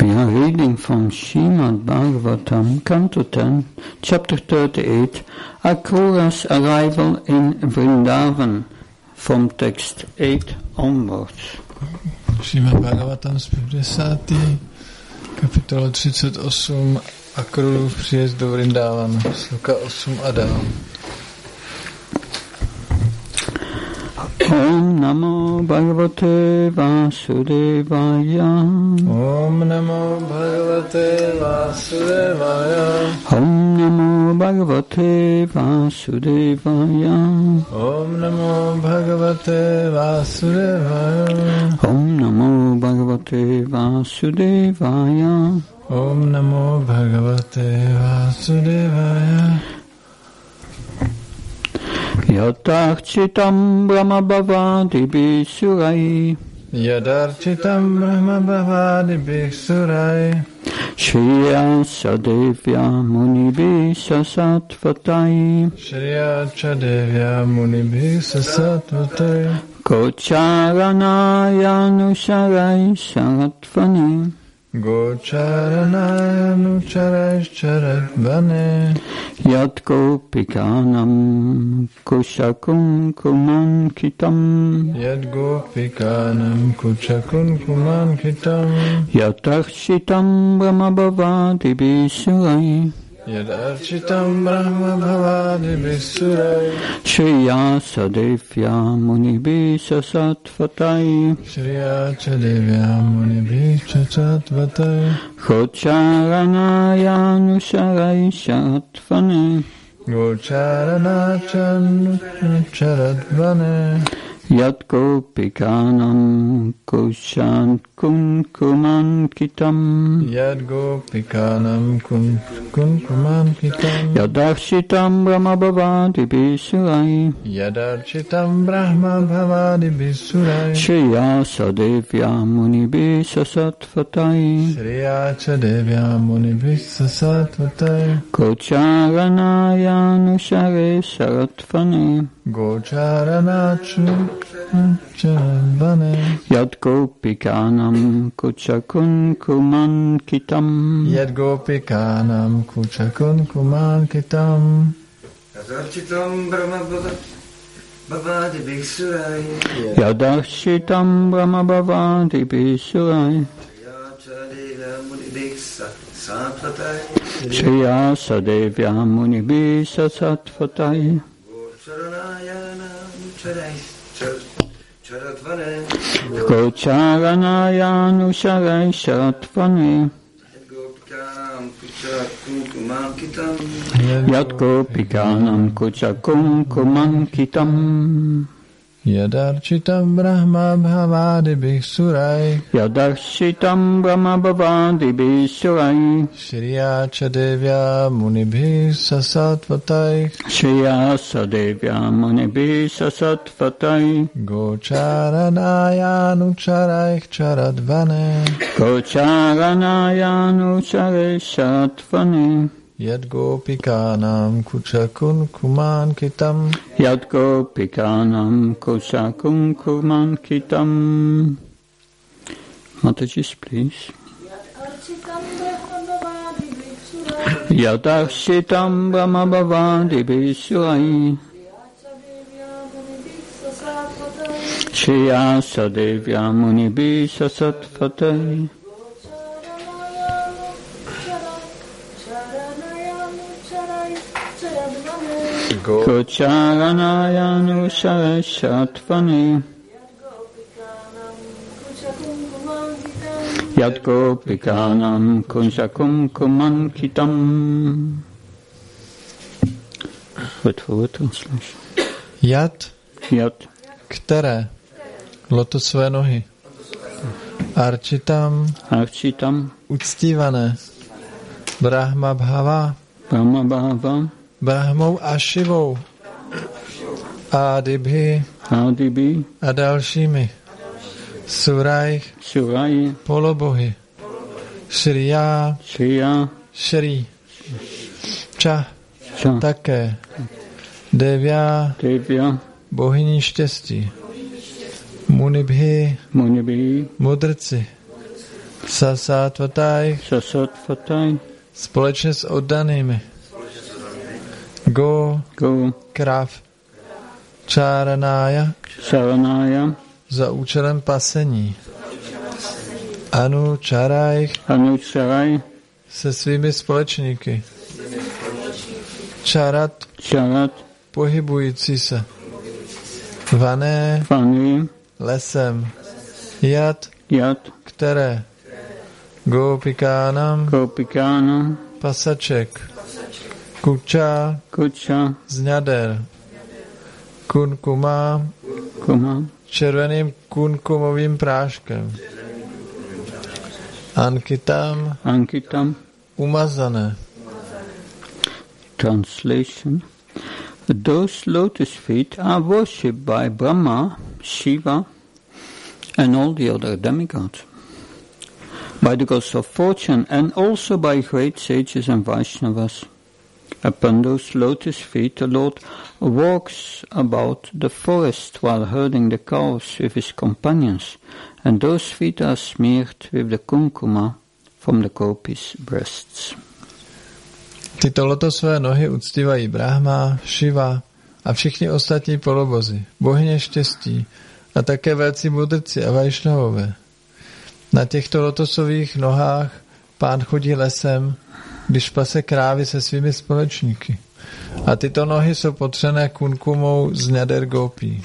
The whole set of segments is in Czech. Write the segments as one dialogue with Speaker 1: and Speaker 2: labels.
Speaker 1: We are reading from Srimad Bhagavatam, Canto 10, Chapter 38, Akrura's arrival in Vrindavan, from text 8 onwards.
Speaker 2: Srimad Bhagavatam z 50. kapitola 38, Akrurův příjezd do Vrindávanu, sloka 8 a dál.
Speaker 1: Om Namo Bhagavate Vasudevaya.
Speaker 2: Om Namo Bhagavate Vasudevaya.
Speaker 1: Om Namo Bhagavate Vasudevaya.
Speaker 2: Om Namo Bhagavate Vasudevaya.
Speaker 1: Om Namo Bhagavate Vasudevaya.
Speaker 2: Om Namo Bhagavate Vasudevaya.
Speaker 1: Yadarchitam Brahma Bhavadi Bisurai.
Speaker 2: Yadarchitam Brahma Bhavadi Bisurai.
Speaker 1: Shriya Sadevya Munibhi Sasatvatai.
Speaker 2: Shriya Chadevya Munibhi Sasatvatai.
Speaker 1: Gocharanaya Nusharai Saratvani.
Speaker 2: Gocharanaya Nucharai Charatvane.
Speaker 1: Yat Gopikanam Kushakun Kumankitam.
Speaker 2: Yad Gopikanam Kuchakun Kumankitam.
Speaker 1: Yadarchitam Brahma Bhavadi Bisurai.
Speaker 2: Yad Architam Brahma Bhavadi Bisurai.
Speaker 1: Shriya Sadevya Munibhi Sasatvatai.
Speaker 2: Shriya Chadevya Munibhi Sasatvatai.
Speaker 1: Gocharanaya Nusharai Sharatvane.
Speaker 2: Gocharanachan Charatvane.
Speaker 1: Yat Gopikanam Kushan Kunkumankitam.
Speaker 2: Yad Gopikanam Kunkumankitam.
Speaker 1: Yadarchitam Brahma Bhavadi Bisurai.
Speaker 2: Yadarchitam Brahma Bhavadi Bisurai.
Speaker 1: Shriya Sadevya Munibhi Sasatvatai.
Speaker 2: Shriya Chadevya Munibhi Sasatvatai.
Speaker 1: Gocharanaya Nushare Sharatvane.
Speaker 2: Gocharanachan Charatvane.
Speaker 1: Yad Gopikanam Kuchakun Kumankitam.
Speaker 2: Yad Gopikanam Kuchakun Kumankitam.
Speaker 3: Yadarchitam Brahma Bhavadi Bisurai.
Speaker 1: Yadarchitam Brahma Bhavadi Bisurai. Shriya Sadevya Munibhi Sasatvatai. Gocharanaya Nusharai Sharatvane. Yat Gopikanam Kuchakun Kumankitam.
Speaker 2: Yadarchitam Brahma Bhavadi Bisurai.
Speaker 1: Yadarchitam Brahma Bhavadi Bisurai.
Speaker 2: Shriya Chadevya Munibhi Sasatvatai.
Speaker 1: Shriya Sadevya Munibhi Sasatvatai.
Speaker 2: Gocharanaya Nucharai Charatvane.
Speaker 1: Gocharanaya Nucharai Sharatvane.
Speaker 2: Yad Gopikanam Kuchakun Kumankitam.
Speaker 1: Yad Gopikanam Kuchakun Kumankitam. Mataji, please. Yadarchitam Brahma Bhavadi Bisurai. Shriya Sadevya Munibhi Sasatvatai. Gocharanaya Nusharai Sharatvane. Yad Gopikanam Kuchakun Kumankitam. Word for word translation.
Speaker 2: Yad,
Speaker 1: které
Speaker 2: lotosové nohy. Architam, uctívané. Brahma Bhava, Brahmou a Šivou. Adibhi a dalšími. Suraj, polobohy. Shriya, Shri. Ča, také. Devya, bohyní štěstí. Munibhi, mudrci. Sasatvatai, společně s oddanými. Go, krav, Čáranája, za účelem pasení. Anučaraj, se svými společníky. Čarat, pohybující se. Vané, lesem. Jat, které. Gopikánam, pasaček. Kuča, zňader. Kunkuma, červeným kunkumovým práškem. Ankitam, umazané.
Speaker 1: Translation. Those lotus feet are worshipped by Brahma, Shiva, and all the other demigods, by the gods of fortune, and also by great sages and Vaishnavas. Upon those lotus feet the Lord walks about the forest while herding the cows with his companions, and those feet are smeared with the kumkuma from the gopis' breasts.
Speaker 2: Tyto lotosové nohy uctívají Brahma, Shiva a všichni ostatní polobozy, bohyně štěstí a také velcí mudrci a Vajšnavové. Na těchto lotosových nohách pán chodí lesem, když pase krávy se svými společníky. A tyto nohy jsou potřené kunkumou z něder gopí.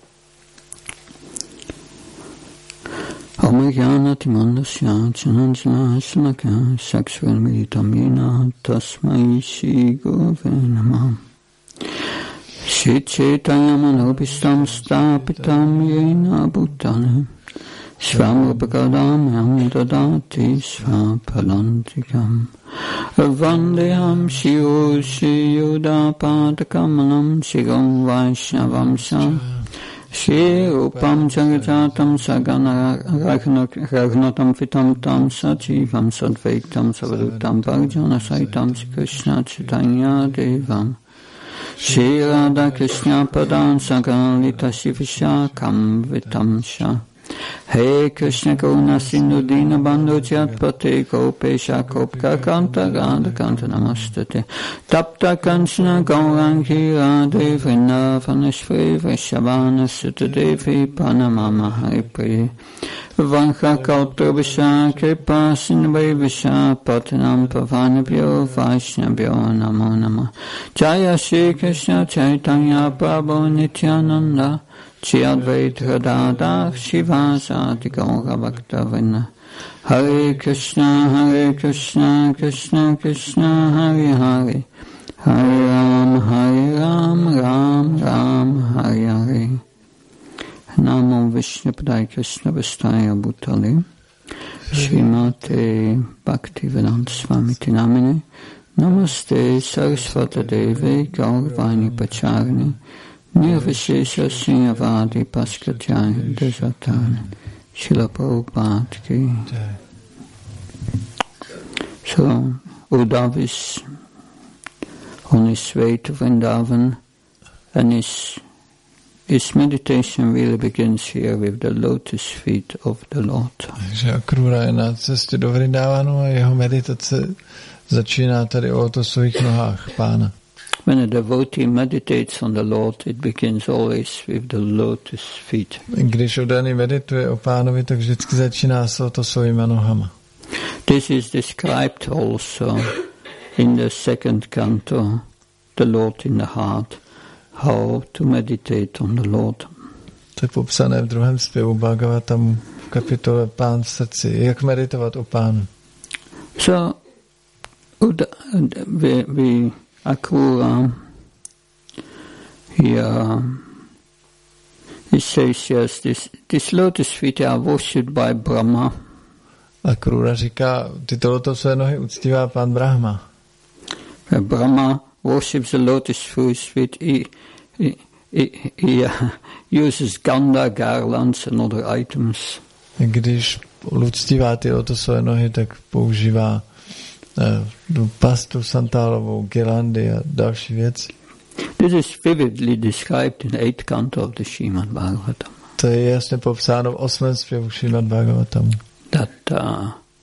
Speaker 1: Omrjánati mandasya chananjana shlaka saksvarmritamina tasmai shri gurave namah. Shri chaitanya manobhistam stapitam yena bhutale svamrupakadamyam dadati svapalantikam vandeham shri yudapadakamalam shiram vaishnavam sam Shri Rupam Jagajatam Sagana Ragnatam Fitam Tam Sajivam Sadvaitam Savadutam Bharjana Saitam Shri Krishna Chaitanya Devam Shri Radha Krishna Padan Sagalita Shivishakam Vitamsha Hey Krishna Karuna Sindhu Dina Bandhu Jatpate Gopesha Kopka Kanta Radha Kanta Namastate Tapta Kanchana Gaurangi Radhe Vrindavaneshvri Vrishabhana Sutadevi Panamama Haripriye Vankha Kautrabhisha Kripa Sindhve Visha Patanam Pavanabhyo Vaishnabhyo Namo Namah Jaya Shri Krishna Chaitanya Prabhu Nityananda Shri Advaita Gadadhar Shivasati Gaura Bhaktavinda Hare Krishna Krishna Krishna Hare Hare Hare Ram Ram Hare Hare Namo Vishnupadaya Krishna Vistaya Bhutale Srimate Bhaktivedanta Swamiti Namine Namaste Saraswata Devi Gaurvani Pacharni Nirvishesha Srinyavadi Paskatjani Dejatani Srila Prabhupada Ki. So Uddhav is on his way to Vrindavan, and his meditation really begins here with the lotus feet of the Lord.
Speaker 2: Takže Akrura je na cestě do Vrindavanu a jeho meditace začíná tady o lotosových nohách Pána.
Speaker 1: When a devotee meditates on the Lord, it begins always with the lotus feet.
Speaker 2: Když oddaný medituje o Pánovi, tak vždycky začíná s lotosovými nohama.
Speaker 1: This is described also in the second canto, The Lord in the Heart, how to meditate on the Lord.
Speaker 2: To je popsané v druhém zpěvu Bhagavatamu v kapitole Pán v srdci, jak meditovat o Pánu.
Speaker 1: So, we Akrura, he says, yes, this lotus feet are worshipped by Brahma.
Speaker 2: Akrura říká, tyto lotosové nohy uctívá Pán Brahma.
Speaker 1: Brahma worships the lotus feet. He uses ganda, garlands and other items.
Speaker 2: Když uctívá ty lotosové nohy, tak používá pastu santálovou, girlandy a další věci.
Speaker 1: This is vividly described in 8th canto of the Srimad Bhagavatam.
Speaker 2: To je jasně popsáno v 8. zpěvu Srimad Bhagavatamu.
Speaker 1: That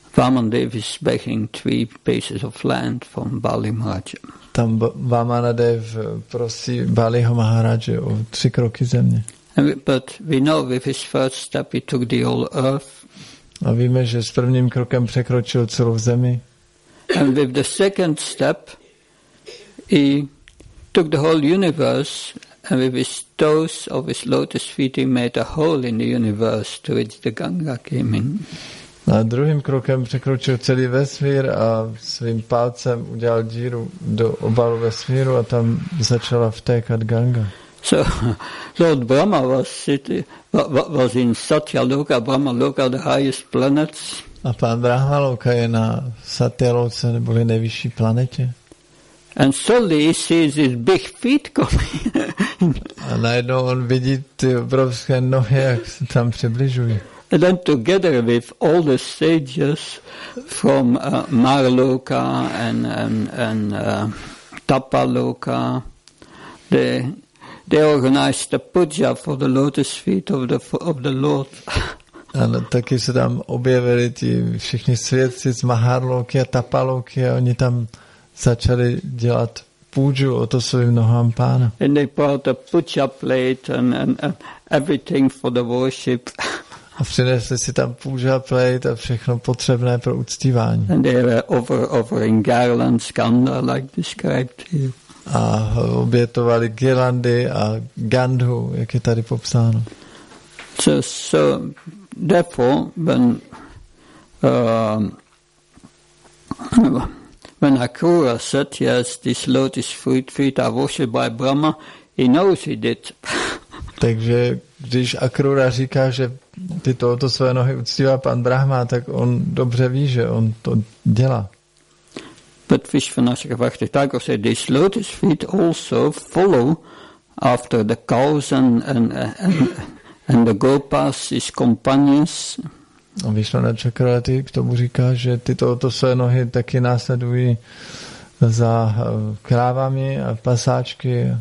Speaker 1: Vamandev is begging 3 pieces of land from Bali Maharaja.
Speaker 2: Tam Vamanadev prosí Baliho Maharaja o 3 kroky země.
Speaker 1: But we know with his first step he took the whole earth.
Speaker 2: A víme, že s prvním krokem překročil celou zemi.
Speaker 1: And with the second step he took the whole universe, and with his toes of his lotus feet he made a hole in the universe to which the Ganga came in.
Speaker 2: A druhým krokem překročil celý vesmír a svým palcem udělal díru do obalu vesmíru a tam začala vtékat Ganga.
Speaker 1: So Lord Brahma was in Satyaloka. Brahmaloka are the highest planets.
Speaker 2: A pán Brahmaloka je na Satyaloce, neboli nejvyšší planetě.
Speaker 1: And suddenly he sees his big feet coming.
Speaker 2: A najednou on vidí ty obrovské nohy, jak se tam přibližují.
Speaker 1: And then together with all the sages from Marloka and Tapaloka, they organized a puja for the lotus feet of the Lord.
Speaker 2: A taky se tam objevili ti všichni svědci z Maharloky a Tapaloky a oni tam začali dělat půjču o to svým nohám pána.
Speaker 1: And they brought a puja plate and everything for the worship.
Speaker 2: A přinesli si tam puja plate a všechno potřebné pro uctívání.
Speaker 1: And they were offering garlands, skanda, like described here.
Speaker 2: A obětovali girlandy a gandhu, jak je tady popsáno.
Speaker 1: So therefore, when Akrura said, yes, this lotus feet are worshipped by Brahma, he knows he did.
Speaker 2: Takže když Akrura říká, že tyto své nohy uctívá pan Brahma, tak on dobře ví, že on to dělá.
Speaker 1: But Vishwanath Chakravarti Thakur said these lotus feet also follow after the cows and the gopas, his companions.
Speaker 2: A Vishwanath Chakravarti k tomu říká, že tyto své nohy taky následují za krávami a pasáčky.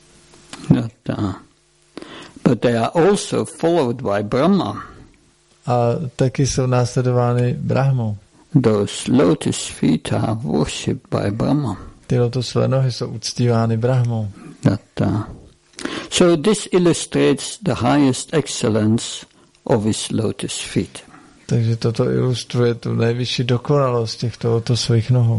Speaker 1: But they are also followed by Brahma.
Speaker 2: A taky jsou následovány Brahmou.
Speaker 1: Those lotus feet are worshipped by Brahma.
Speaker 2: Ty lotosové nohy jsou uctívány Brahmou.
Speaker 1: So this illustrates the highest excellence of his lotus feet.
Speaker 2: Takže toto ilustruje tu nejvyšší dokonalost těchto lotosových nohou.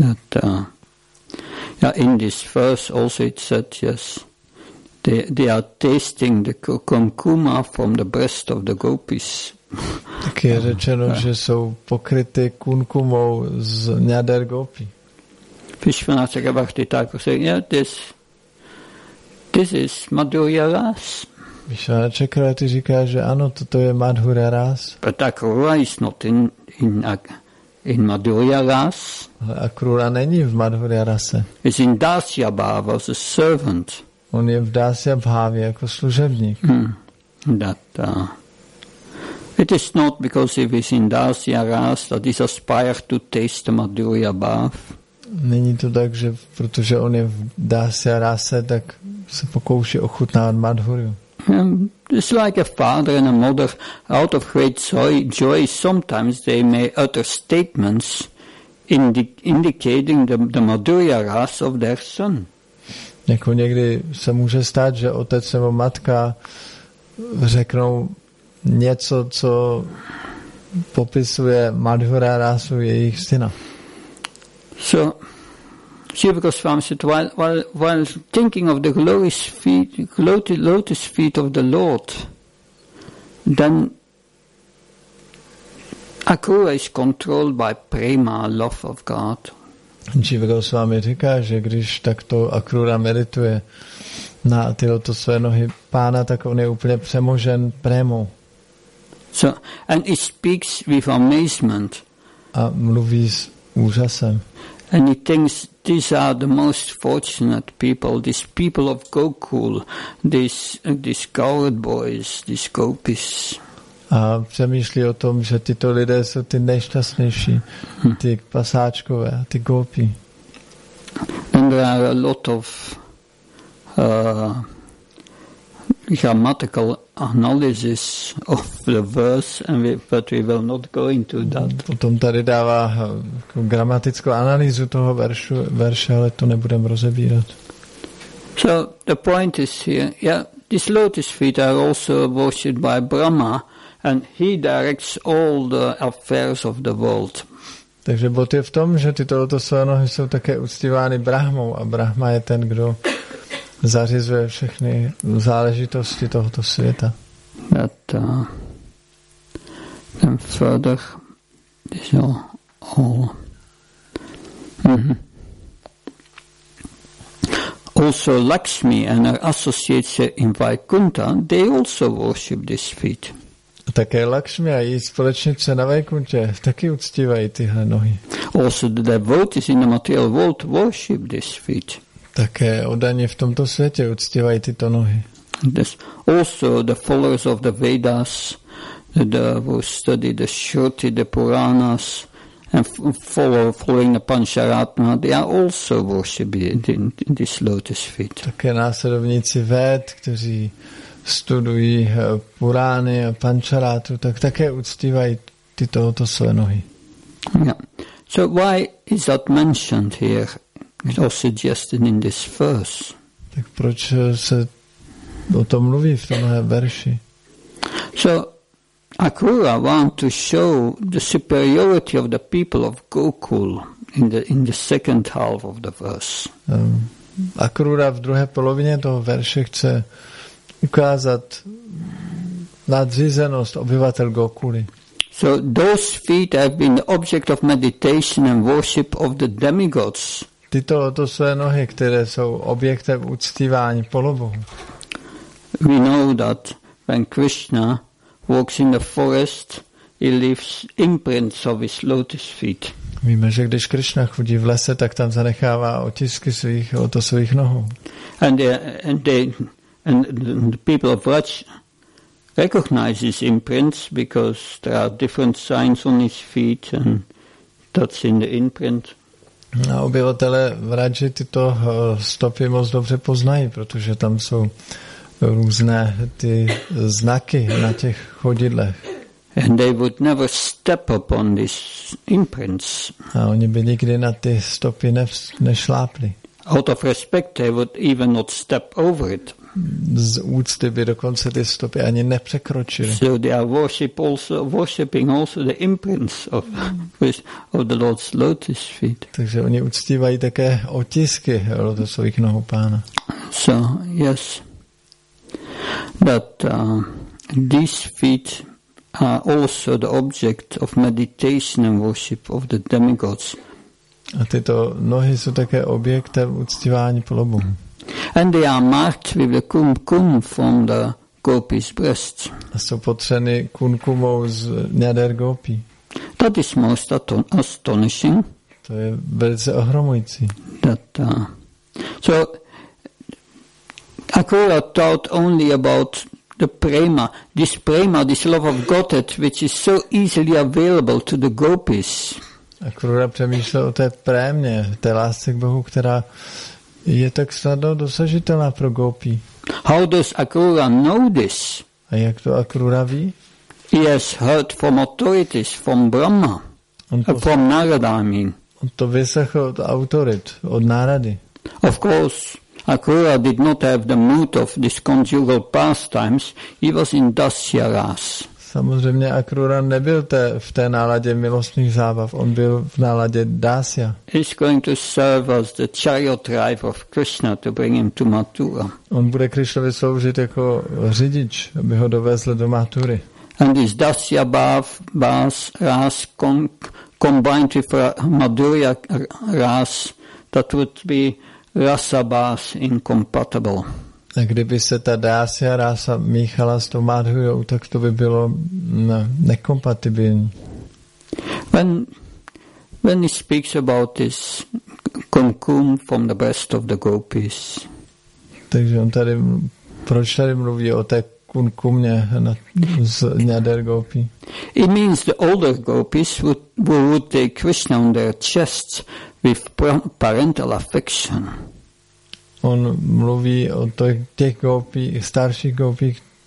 Speaker 1: In this verse also it said, yes, they are tasting the kumkuma from the breast of the gopis.
Speaker 2: Tak je řečeno, že jsou pokryty kunkumou z ňader gopi.
Speaker 1: Vishwanath Chakravarti Thakur said, yeah, this is Madhurya Ras.
Speaker 2: Vishwanath Chakravarti říká, že ano, toto je Madhurya Ras.
Speaker 1: But Akrura is not in Madhurya Ras.
Speaker 2: Ale Akrura není v Madhurya Rase.
Speaker 1: He's in Dasya Bhava as a servant.
Speaker 2: On je v Dasya Bhavě jako služebník.
Speaker 1: It is not because he is in Dasya Ras that he aspires to taste the Madhurya Bhav.
Speaker 2: Není to tak, že protože on je v Dasya Rase, tak se pokouší ochutnávat Madhuryu.
Speaker 1: It's like a father and a mother. Out of great joy, sometimes they may utter statements indicating the Madhurya Ras of their son.
Speaker 2: Jako někdy se může stát, že otec nebo matka řeknou něco, co popisuje Madhurya Rasu jejich syna.
Speaker 1: So, Jiva Goswami said, while thinking of the lotus feet of the Lord, then Akrura is controlled by prema, love of God.
Speaker 2: Jiva Goswami říká, že když takto Akrura medituje na tyto své nohy pána, tak on je úplně přemožen prémou.
Speaker 1: So, and he speaks with amazement.
Speaker 2: A mluví s úžasem.
Speaker 1: And he thinks these are the most fortunate people, these people of Gokul, these cowherd boys, these gopis.
Speaker 2: A přemýšlí o tom, že tyto lidé jsou ty nejšťastnější, ty pasáčkové, ty gopi.
Speaker 1: And there are a lot of grammatical analysis of the verse, but we will not go into that.
Speaker 2: Potom tady dává gramatickou analýzu toho verše, ale to nebudeme rozebírat.
Speaker 1: So the point is here, these lotus feet are also worshipped by Brahma, and he directs all the affairs of the world.
Speaker 2: Takže bod je v tom, že tyto lotosové nohy jsou také uctívány Brahmou a Brahma je ten, kdo zařizuje všechny záležitosti tohoto světa.
Speaker 1: And further, these are all. Also Lakshmi and her associates in Vaikuntha, they also worship this feet.
Speaker 2: Také Lakshmi a její společnice na Vaikuntě taky uctívají tyhle nohy.
Speaker 1: Also the devotees in the material world worship this feet.
Speaker 2: Také oddaní v tomto světě uctívají tyto nohy.
Speaker 1: Also the followers of the Vedas, who study the Shruti, the Puranas, and following the Pancharatma, they are also worshipped in this lotus feet.
Speaker 2: Také následovníci Véd, kteří studují Purány a Pancharátu, tak také uctívají tyto lotosové nohy.
Speaker 1: Yeah. So why is that mentioned here? It's also suggested in this verse.
Speaker 2: Tak proč se o tom mluví v tomhle verši?
Speaker 1: So Akrura want to show the superiority of the people of Gokul in the second half of the verse.
Speaker 2: Akrura v druhé polovině toho verše chce ukázat nadřízenost obyvatel Gokuly.
Speaker 1: So those feet have been the object of meditation and worship of the demigods.
Speaker 2: Tyto lotosové nohy, které jsou objektem uctívání polobohu.
Speaker 1: We know that when Krishna walks in the forest, he leaves imprints of his lotus feet.
Speaker 2: Víme, že když Krishna chodí v lese, tak tam zanechává otisky svých lotosových nohou.
Speaker 1: And the people of Vraj recognize these imprints because there are different signs on his feet, and that's in the imprint.
Speaker 2: A obyvatele Vraji tyto stopy moc dobře poznají, protože tam jsou různé ty znaky na těch chodidlech.
Speaker 1: And they would never step upon these imprints.
Speaker 2: A oni by nikdy na ty stopy nešlápli.
Speaker 1: Out of respect, they would even not step over it.
Speaker 2: Z úcty by dokonce ty stopy ani nepřekročili.
Speaker 1: So they are worshipping also the imprints of the Lord's lotus feet.
Speaker 2: Takže oni uctívají také otisky lotosových nohou Pána.
Speaker 1: So yes, but these feet are also the object of meditation and worship of the demigods.
Speaker 2: A tyto nohy jsou také objektem uctívání polobohu.
Speaker 1: And they are marked with the kumkum from the gopis' breasts.
Speaker 2: A jsou potřeny kumkumou z jader gopí.
Speaker 1: That is most astonishing.
Speaker 2: To je velice ohromující.
Speaker 1: So Akrura taught only about the prema, this love of Godhead, which is so easily available to the gopis.
Speaker 2: Akrura přemýšlel o té prémě, té lásce k Bohu, která je tak snadno dosažitelná pro gopí.
Speaker 1: How does Akrura know this?
Speaker 2: A jak to Akrura ví?
Speaker 1: He has heard from authorities, from Brahma, from Narada, I mean.
Speaker 2: On to vyslechl od autorit, od Nárady.
Speaker 1: Of course, Akrura did not have the mood of these conjugal pastimes. He was in Dasya Ras.
Speaker 2: Samozřejmě Akrura nebyl v té náladě milostných zábav, on byl v náladě Dasya.
Speaker 1: He's going to serve as the chariot driver of Krishna to bring him to Mathura.
Speaker 2: On bude Krishnovi sloužit jako řidič, aby ho dovezl do Mathury.
Speaker 1: And this Dasya Bas Ras combined with Madhurya Ras, that would be Rasa Bas incompatible.
Speaker 2: A kdyby se ta Dasya rása míchala s tou Madhurou, tak to by bylo nekompatibilní.
Speaker 1: When he speaks about this kumkum from the breast of the gopis.
Speaker 2: Takže on tady, proč tady mluví o té kumkumě z jader gopí?
Speaker 1: It means the older gopis would take Krishna on their chests with parental affection.
Speaker 2: On mluví o těch gopí, starších gopí,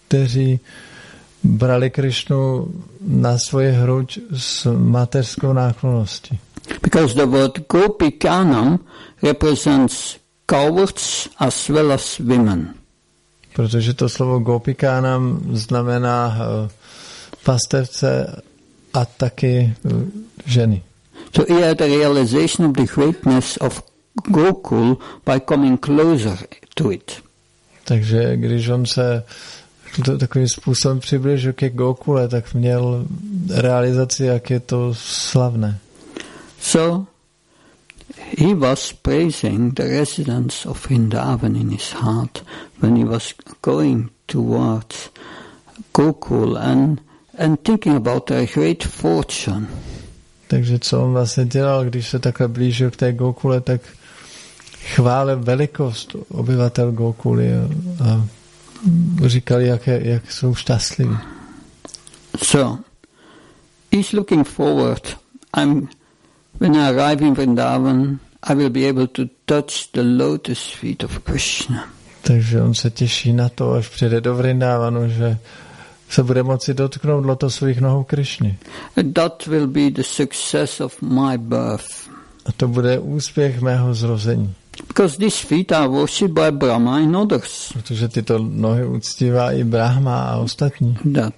Speaker 2: kteří brali Krišnu na svoji hruď s mateřskou náklonností.
Speaker 1: Because the word Gopikanam represents cowards as well as women.
Speaker 2: Protože to slovo Gopikánam znamená pastevce a taky ženy.
Speaker 1: So he had the realization of the greatness of Gokul by coming closer to it.
Speaker 2: Takže když on se takovým způsobem přiblížil ke Gokule, tak měl realizaci, jak je to slavné.
Speaker 1: So he was praising the residence of Vrindavan in his heart when he was going towards Gokul and thinking about their great fortune.
Speaker 2: Takže co on vlastně dělal, když se takhle blížil k té Gokule, tak chválil velikost obyvatel Gokuly a říkali, jak jsou šťastliví.
Speaker 1: So he's looking forward. When I arrive in Vrindavan, I will be able to touch the lotus feet of Krishna.
Speaker 2: Takže on se těší na to, až přijde do Vrindavanu, že se bude moci dotknout lotosových nohou Krišny.
Speaker 1: That will be the success of my birth.
Speaker 2: A to bude úspěch mého zrození.
Speaker 1: Because these feet are worshipped by Brahma and others.
Speaker 2: Protože tyto nohy uctívá i Brahma a ostatní.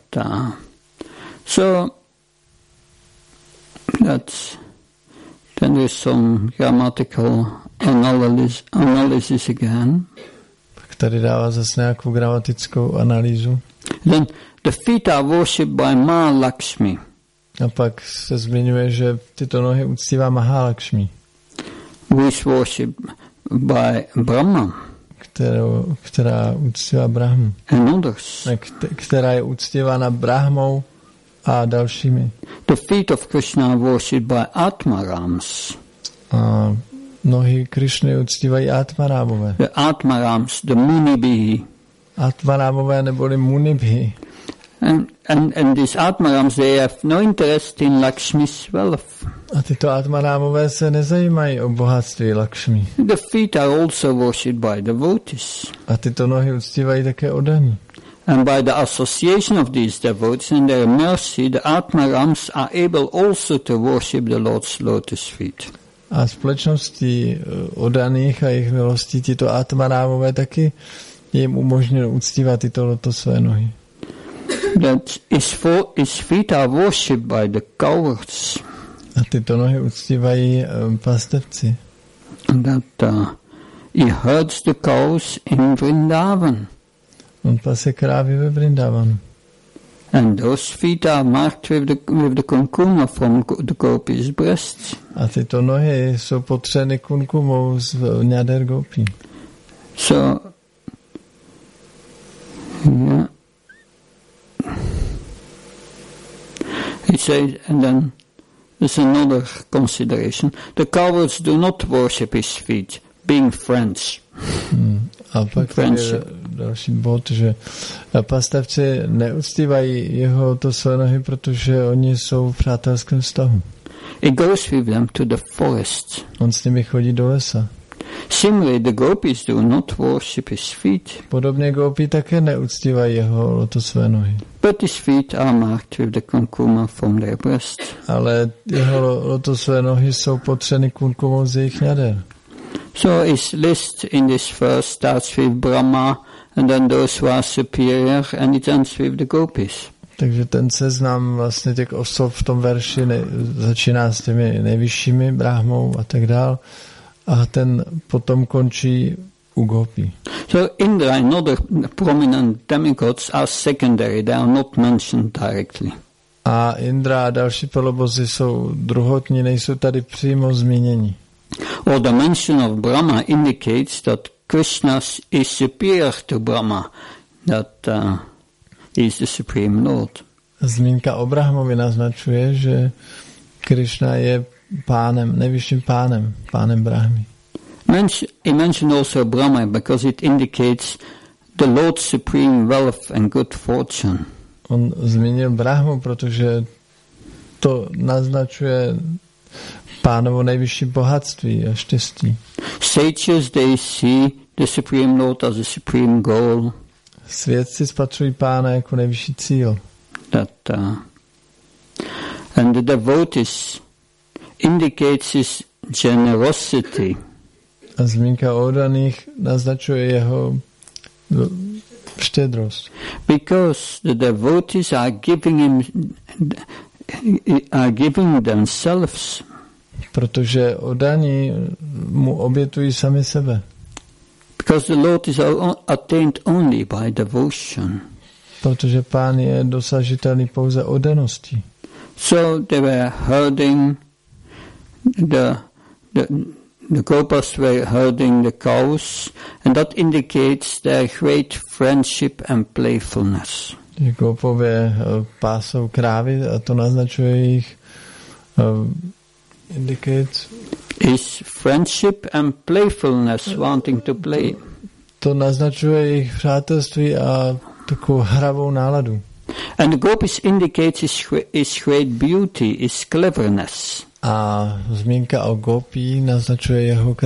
Speaker 1: Then there's some grammatical analysis again.
Speaker 2: Tak tady dává zase nějakou gramatickou analýzu.
Speaker 1: Then the feet are worshipped by Mahalakshmi.
Speaker 2: A pak se zmiňuje, že tyto nohy uctívá Mahalakshmi.
Speaker 1: Who is worshipped by Brahma.
Speaker 2: Která uctívá Brahmu.
Speaker 1: And others.
Speaker 2: Která je uctívána Brahmou a dalšími.
Speaker 1: The feet of Krishna are worshipped by Atmarams.
Speaker 2: A nohy Krishny uctívají Atmarámové.
Speaker 1: The Atmarams, the Munibhi.
Speaker 2: Atmarámové neboli Munibhi.
Speaker 1: And these Atmarams, they have no interest in Lakshmi's wealth.
Speaker 2: A tyto Atmarámové se nezajímají o bohatství Lakshmi.
Speaker 1: The feet are also worshipped by devotees.
Speaker 2: A tyto nohy uctívají také oddaní.
Speaker 1: And by the association of these devotees and their mercy, the Atmarams are able also to worship the Lord's lotus feet.
Speaker 2: A společností oddaných a jejich milostí tyto Atmarámové taky jim umožnili uctívat tyto lotosové nohy.
Speaker 1: That his feet are worshipped by the cowards.
Speaker 2: A tyto nohy uctívají pastevci.
Speaker 1: That he herds the cows in Vrindavan.
Speaker 2: On pase krávy ve Vrindavanu.
Speaker 1: And those feet are marked with the kunkuma from the gopi's breasts.
Speaker 2: A tyto nohy jsou potřeny kunkumou z ňader gopí.
Speaker 1: So, yeah. He says, and then there's another consideration. The cowards do not worship his feet, being friends.
Speaker 2: A pak je další bod, že pastevci neuctívají jeho to své nohy, protože oni jsou v přátelském vztahu.
Speaker 1: He goes with them to the forest.
Speaker 2: On s nimi chodí do lesa.
Speaker 1: Similarly, the gopis do not worship his feet.
Speaker 2: Podobně gopí také neuctívají jeho to své nohy.
Speaker 1: But his feet are marked with the kunkuma from their breasts.
Speaker 2: Ale jeho to své nohy jsou potřeny kunkumou z jejich ňader.
Speaker 1: So his list in this verse starts with Brahma and then those who are superior and it ends with the gopis.
Speaker 2: Takže ten seznam vlastně těch osob v tom verši začíná s těmi nejvyššími, Brahmou a tak dál a ten potom končí u gopí.
Speaker 1: So Indra and other prominent demigods are secondary, they are not mentioned directly.
Speaker 2: A Indra a další polobozy jsou druhotní, nejsou tady přímo zmíněni.
Speaker 1: Or the mention of Brahma indicates that Krishna is superior to Brahma, that he is the supreme Lord.
Speaker 2: Zmínka o Brahmovi naznačuje, že Krishna je pánem, nejvyšším pánem Brahmy.
Speaker 1: He mentioned also Brahma because it indicates the Lord's supreme wealth and good fortune.
Speaker 2: On zmínil Brahmu, protože to naznačuje pánovo nejvyšší bohatství a štěstí.
Speaker 1: Sages, they see the supreme Lord as a supreme goal.
Speaker 2: Svědci spatřují Pána jako nejvyšší cíl.
Speaker 1: And the devotees indicates his generosity.
Speaker 2: A zmínka o oddaných naznačuje jeho štědrost.
Speaker 1: Because the devotees are giving themselves.
Speaker 2: Protože oddaní mu obětují sami sebe.
Speaker 1: Because the Lord is attained only by devotion.
Speaker 2: Protože Pán je dosažitelný pouze oddaností.
Speaker 1: So they were herding the Gopas were herding the cows, and that indicates their great friendship and playfulness.
Speaker 2: Gopové pásou krávy a to naznačuje jejich
Speaker 1: is friendship and playfulness, wanting to play.
Speaker 2: To naznačuje jejich přátelství a takovou hravou náladu.
Speaker 1: And the gopis indicates his great beauty, his cleverness.
Speaker 2: A zmínka o gopí naznačuje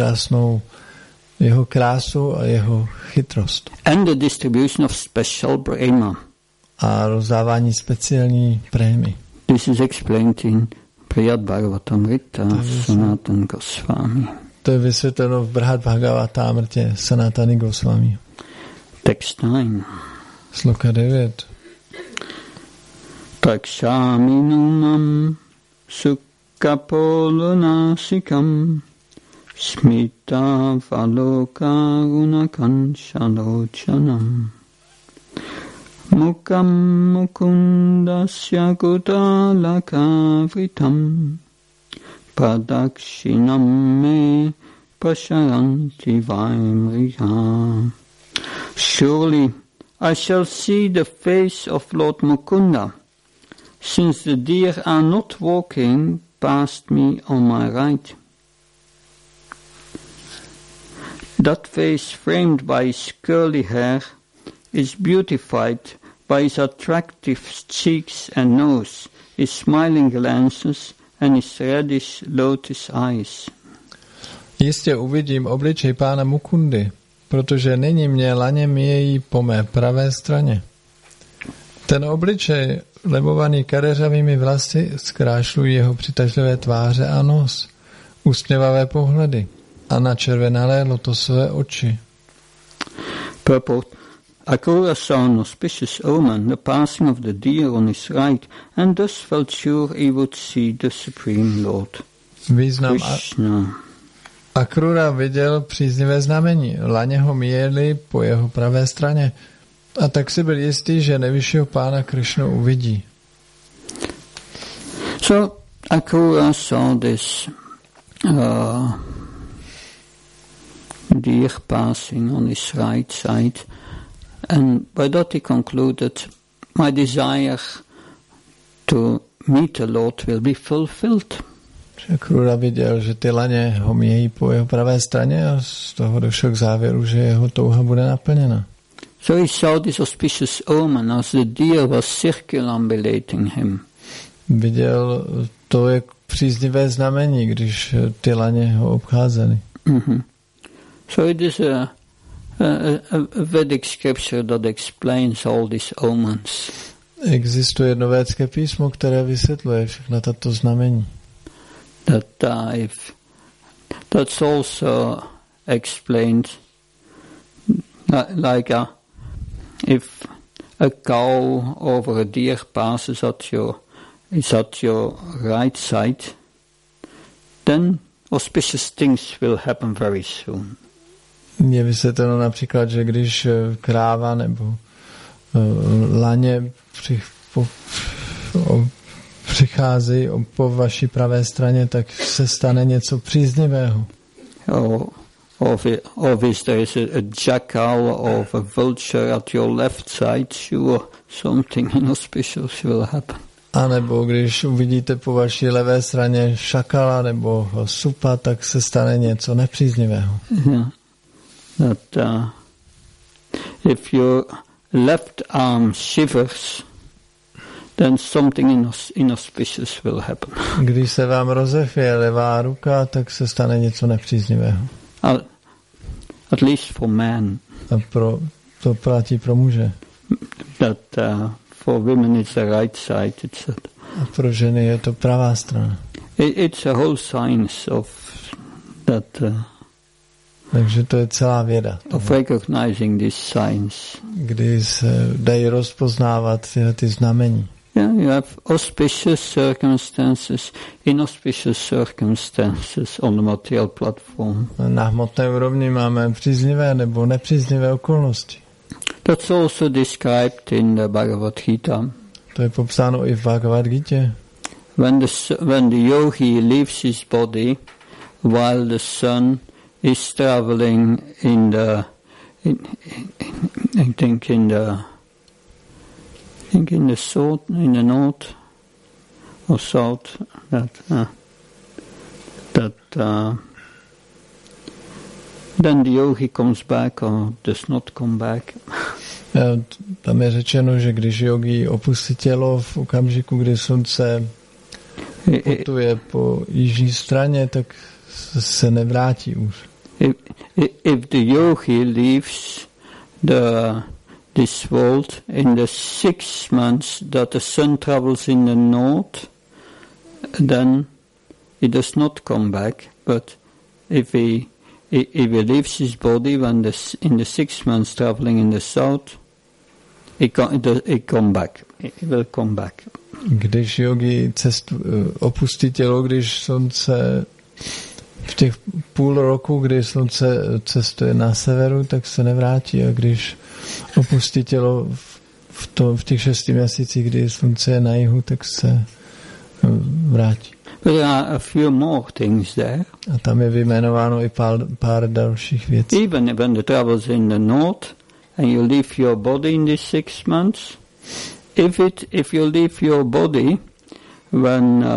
Speaker 2: jeho krásu a jeho chytrost.
Speaker 1: And the distribution of special prema.
Speaker 2: A rozdávání speciální prémy.
Speaker 1: This is explained in Brihad Bhagavatamrita Sanatana Goswami.
Speaker 2: To je vysvětleno v Brihad Bhagavatamrtě Sanatana Goswami.
Speaker 1: Text 9.
Speaker 2: Sloka 9.
Speaker 1: Takšáminumam sukkapolonasikam smita valokarunakanšalochanam mukam mukundasya kutalakavritam padakshinam me pasharanti vaimriha. Surely I shall see the face of Lord Mukunda, since the deer are not walking past me on my right. That face, framed by his curly hair, is beautified by his attractive cheeks and nose, his smiling glances, and his reddish lotus eyes.
Speaker 2: Jistě uvidím obličej pána Mukundy, protože nyní mě laně míjejí po mé pravé straně. Ten obličej, lebovaný kadeřavými vlasy, zkrášlují jeho přitažlivé tváře a nos, úsměvavé pohledy a načervenalé lotosové oči.
Speaker 1: Purport. Akrura saw an auspicious omen, the passing of the deer on his right, and thus felt sure he would see the Supreme Lord.
Speaker 2: Význam Akrura viděl příznivé znamení. Laně ho míjeli po jeho pravé straně. A tak si byl jistý, že nejvyššího pána Krishnu uvidí.
Speaker 1: So Akrura saw this deer passing on his right side, and by that he concluded, my desire to meet the Lord will be fulfilled.
Speaker 2: Akrura viděl, že ty laně ho míjejí po jeho pravé straně a z toho došel k závěru, že jeho touha bude naplněna.
Speaker 1: So he saw this auspicious omen as the deer was circumambulating him.
Speaker 2: Viděl to jak příznivé znamení, když ty laně ho obcházely.
Speaker 1: Mm-hmm. So it is a Vedic scripture that explains all these omens.
Speaker 2: Existuje jedno védské písmo, které vysvětluje všechna tato znamení.
Speaker 1: That's also explained like if a cow over a deer passes at your right side, then auspicious things will happen very soon.
Speaker 2: Je vysvětleno například, že když kráva nebo laně přichází po vaší pravé straně, tak se stane něco příznivého.
Speaker 1: Or if there is a jackal or a vulture at your left side, sure, something inauspicious will happen.
Speaker 2: A nebo když uvidíte po vaší levé straně šakala nebo supa, tak se stane něco nepříznivého.
Speaker 1: Yeah. That if your left arm shivers, then something inauspicious will happen.
Speaker 2: Když se vám rozefje levá ruka, tak se stane něco nepříznivého.
Speaker 1: At least for man.
Speaker 2: A pro to platí pro muže.
Speaker 1: That for women it's the right side.
Speaker 2: A pro ženy je to pravá strana.
Speaker 1: It's a whole science of that.
Speaker 2: Takže to je celá věda.
Speaker 1: Of recognizing this science.
Speaker 2: Kdy se dají rozpoznávat ty znamení.
Speaker 1: Yeah, you have auspicious circumstances, inauspicious circumstances on the material platform.
Speaker 2: Na hmotné úrovni máme příznivé nebo nepříznivé okolnosti.
Speaker 1: That's also described in the Bhagavad Gita.
Speaker 2: To je popsáno i v Bhagavad Gita.
Speaker 1: When the yogi leaves his body while the sun is traveling in the north or south, then the yogi comes back or does not come back.
Speaker 2: Tam je řečeno, že když yogi opustí tělo v okamžiku, kdy slunce putuje po jižní straně, tak se nevrátí už.
Speaker 1: If the yogi leaves this world in the 6 months that the sun travels in the north, then he does not come back. But if he leaves his body in the 6 months traveling in the south, he will come back.
Speaker 2: Když yogi opustí tělo, když slunce v těch půl roku, kdy slunce cestuje na severu, tak se nevrátí, a když opustí tělo v těch 6 měsících, kdy slunce je na jihu, tak se vrátí.
Speaker 1: There are a few more things there.
Speaker 2: A tam je vyjmenováno i pár dalších věcí.
Speaker 1: Even when the travels in the north and you leave your body in these 6 months, if you leave your body when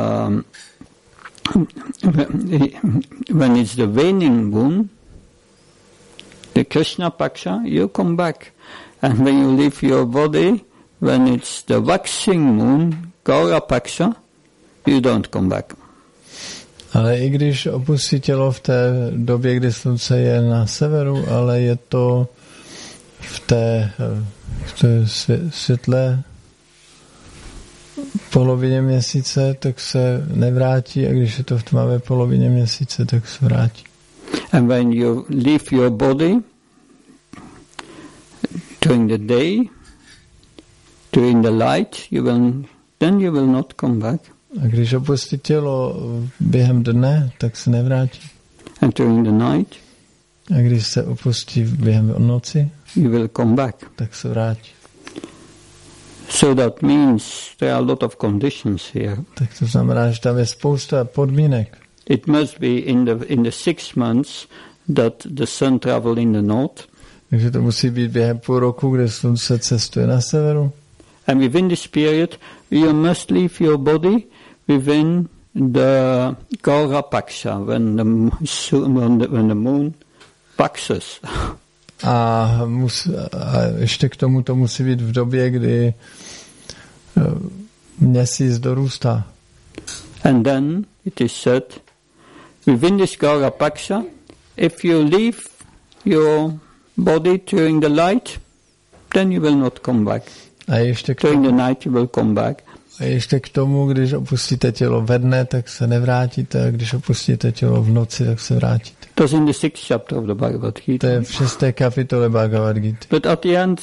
Speaker 1: it's the waning moon, the Krishna Paksha, you come back. And when you leave your body when it's the waxing moon, Gaura Paksha, you don't come back.
Speaker 2: Ale i když opustí tělo v té době, kdy slunce je na severu, ale je to v té světlé polovině měsíce, tak se nevrátí, a když je to v tmavé polovině měsíce, tak se vrátí.
Speaker 1: And when you leave your body during the day, during the light, then you will not come back.
Speaker 2: A když opustí tělo během dne, tak se nevrátí.
Speaker 1: And during the night,
Speaker 2: a když se opustí během noci,
Speaker 1: you will come back.
Speaker 2: Tak se vrátí.
Speaker 1: So that means there are a lot of conditions here.
Speaker 2: Tak to znamená, že tam je spousta podmínek.
Speaker 1: It must be in the 6 months that the sun travel in the north.
Speaker 2: Takže to musí být během půl roku, kdy slunce cestuje na severu.
Speaker 1: And within this period, you must leave your body within the Gaura Paksha, when the moon paxes.
Speaker 2: A ještě k tomu to musí být v době, kdy měsíc dorůstá.
Speaker 1: And then it is said, within this Gaura Paksha, if you leave your body during the light, then you will not come back.
Speaker 2: A ještě
Speaker 1: during the night you will come back.
Speaker 2: A ještě k tomu, když opustíte tělo ve dne, tak se nevrátíte, a když opustíte tělo v noci, tak se vrátíte.
Speaker 1: To je in the 6th chapter of the Bhagavad Gita.
Speaker 2: To je v 6. kapitole Bhagavad Gita.
Speaker 1: But at the end,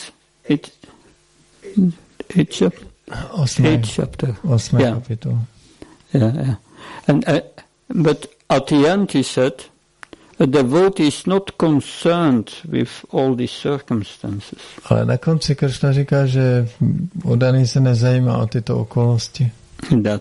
Speaker 1: it's 8th chapter.
Speaker 2: 8. kapitole.
Speaker 1: Yeah. And but at the end he said, a devotee is not concerned with all these circumstances.
Speaker 2: Ale na konci Kršna říká, že oddaný se nezajímá o tyto okolnosti.
Speaker 1: That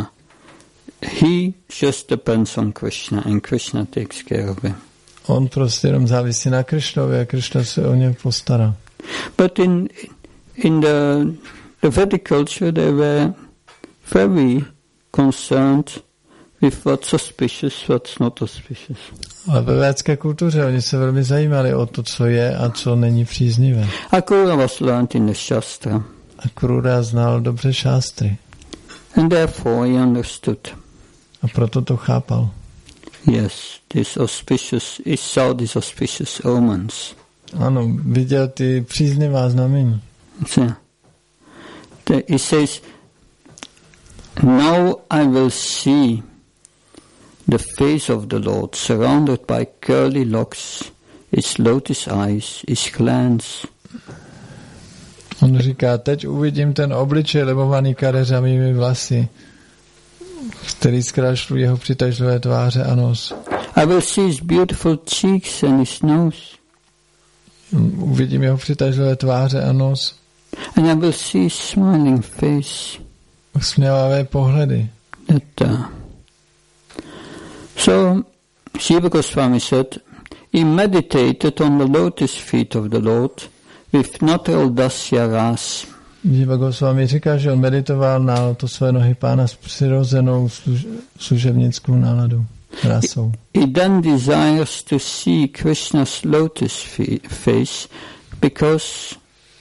Speaker 1: he just depends on Krishna and Krishna takes care of him.
Speaker 2: On prostě jenom závisí na Kršnovi a Kršna se o něj postará.
Speaker 1: But in the Vedic culture they were very concerned with what's auspicious, what's not auspicious.
Speaker 2: Ale ve védské kultuře oni se velmi zajímali o to, co je a co není příznivé.
Speaker 1: Akrura was learned in the Shastra.
Speaker 2: Akrura znal dobře šástry.
Speaker 1: And therefore he understood.
Speaker 2: A proto to chápal.
Speaker 1: Yes, he saw these auspicious omens.
Speaker 2: Ano, viděl ty příznivá znamení.
Speaker 1: So, he says, now I will see the face of the Lord surrounded by curly locks, his lotus eyes, his glance.
Speaker 2: On říká, teď uvidím ten obličej lebovaný kadeřavými vlasy, který zkrášluje jeho přitažlivé tváře a nos.
Speaker 1: I will see his beautiful cheeks and his nose.
Speaker 2: Uvidím jeho přitažlivé tváře a nos.
Speaker 1: And I will see his smiling face.
Speaker 2: Usměvavé pohledy.
Speaker 1: So, Jiva Goswami said, he meditated on the lotus feet of the Lord with natural dasya ras.
Speaker 2: Jiva Goswami říká, že on meditoval na to své nohy Pána s přirozenou služebnickou náladou, rasou.
Speaker 1: He then desires to see Krishna's lotus face because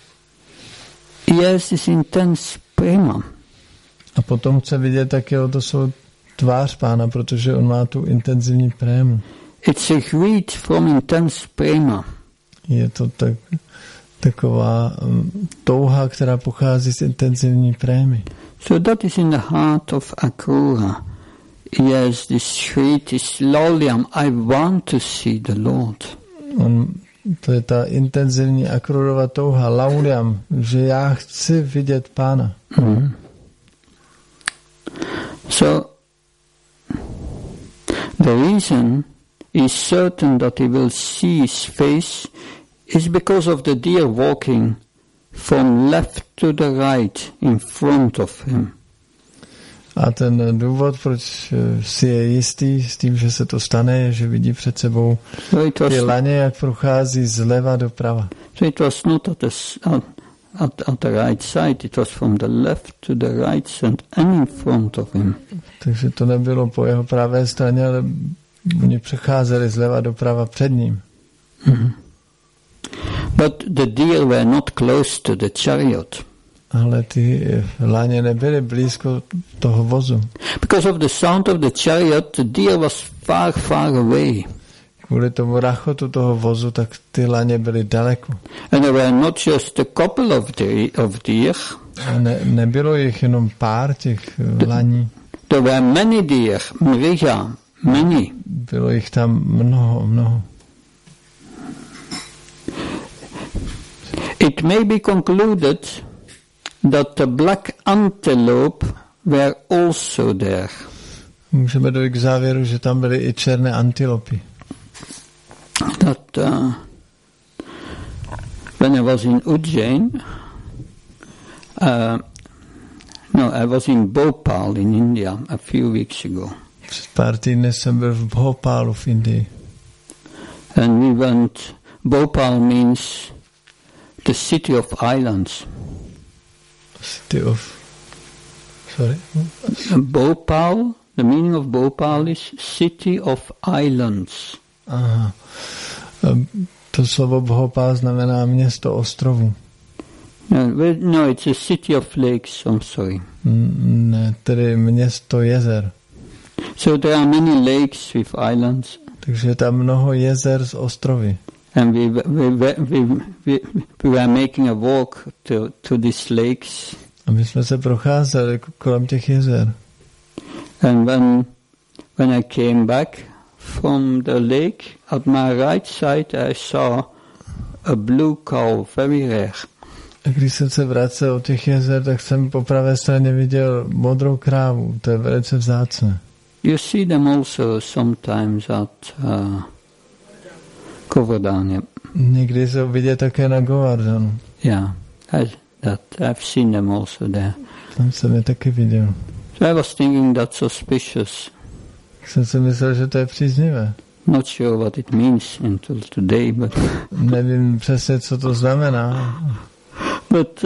Speaker 1: he has this intense prema.
Speaker 2: A potom chce vidět také to svou tvář Pána, protože on má tu intenzivní prému.
Speaker 1: It's a greed from intense prema.
Speaker 2: Je to taková touha, která pochází z intenzivní prémy.
Speaker 1: So that is in the heart of Akrura. He has this greed, this loliam, I want to see the Lord.
Speaker 2: To je ta intenzivní Akrurova touha, lauliam, že já chci vidět Pána.
Speaker 1: Mm. So, the reason is certain that he will see his face is because of the deer walking from left to the right in front of him.
Speaker 2: A ten důvod, proč si je jistý s tím, že se to stane, je, že vidí před sebou ty laně, jak prochází zleva doprava.
Speaker 1: So it was not at the right side, it was from the left to the right side and in front of him.
Speaker 2: Takže to nebylo po jeho pravé straně, ale oni přecházeli zleva doprava před ním.
Speaker 1: Mm-hmm. But the deer were not close to the chariot.
Speaker 2: Ale ty laně nebyly blízko toho vozu.
Speaker 1: Because of the sound of the chariot, the deer was far, far away.
Speaker 2: Kvůli tomu rachotu toho vozu, tak ty laně byly daleko.
Speaker 1: And there were not just a couple of deer.
Speaker 2: Nebylo jich jenom pár těch laní.
Speaker 1: There were many deer, mriga, many.
Speaker 2: Bylo jich tam mnoho.
Speaker 1: It may be concluded that the black antelope were also there.
Speaker 2: Můžeme dojít k závěru, že tam byly i černé antilopy.
Speaker 1: That when I was in Ujjain, I was in Bhopal in India a few weeks ago.
Speaker 2: Před pár týdny jsem byl v Bhopalu v Indii.
Speaker 1: And we went, Bhopal means the city of islands. Bhopal, the meaning of Bhopal is city of islands.
Speaker 2: Aha. To slovo Bhopal znamená město ostrovů.
Speaker 1: No, it's a city of lakes, I'm sorry.
Speaker 2: Ne, tedy město jezer.
Speaker 1: So there are many lakes with islands.
Speaker 2: Takže je tam mnoho jezer z ostrovy.
Speaker 1: And we were making a walk to these lakes.
Speaker 2: A my jsme se procházeli kolem těch jezer.
Speaker 1: And when I came back from the lake, at my right side I saw a blue cow, very rare.
Speaker 2: A když jsem se vracel od těch jezer, tak jsem po pravé straně viděl modrou krávu. To je velice vzácné.
Speaker 1: You see them also sometimes at Govardhan.
Speaker 2: Někdy se vidět také na Govardhanu.
Speaker 1: Yeah, I've seen them also there.
Speaker 2: Tam jsem je taky viděl.
Speaker 1: So I was thinking that's suspicious.
Speaker 2: Jsem si myslel, že to je příznivé.
Speaker 1: Not sure what it means until today, but
Speaker 2: nevím přesně, co to znamená.
Speaker 1: But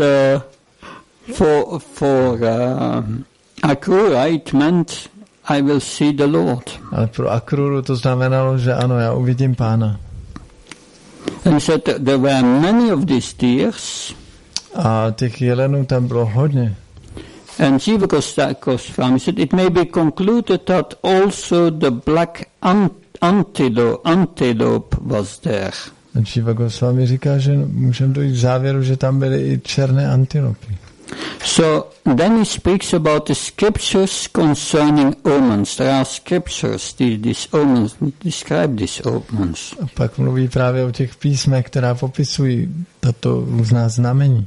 Speaker 1: for Akrura it meant I will see the Lord.
Speaker 2: Ale pro Akruru to znamenalo, že ano, já uvidím Pána.
Speaker 1: And said there were many of these deers.
Speaker 2: A těch jelenů tam bylo hodně.
Speaker 1: And Jiva Goswami said it may be concluded that also the black antelope was there.
Speaker 2: Jiva Goswami říká, že můžeme dojít k závěru, že tam byly i černé antilopy.
Speaker 1: So then he speaks about the scriptures concerning omens. There are scriptures, these omens, describe these omens.
Speaker 2: A pak mluví právě o těch písmech, která popisují tato různá znamení.